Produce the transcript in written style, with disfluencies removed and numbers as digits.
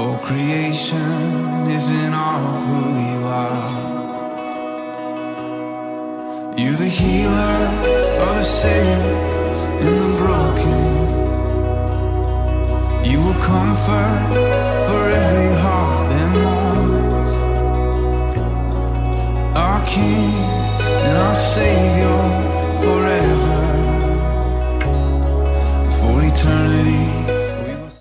All creation is in awe of who you are. You're the healer of the sick and the broken. You will comfort for every heart that mourns. Our King and our Savior,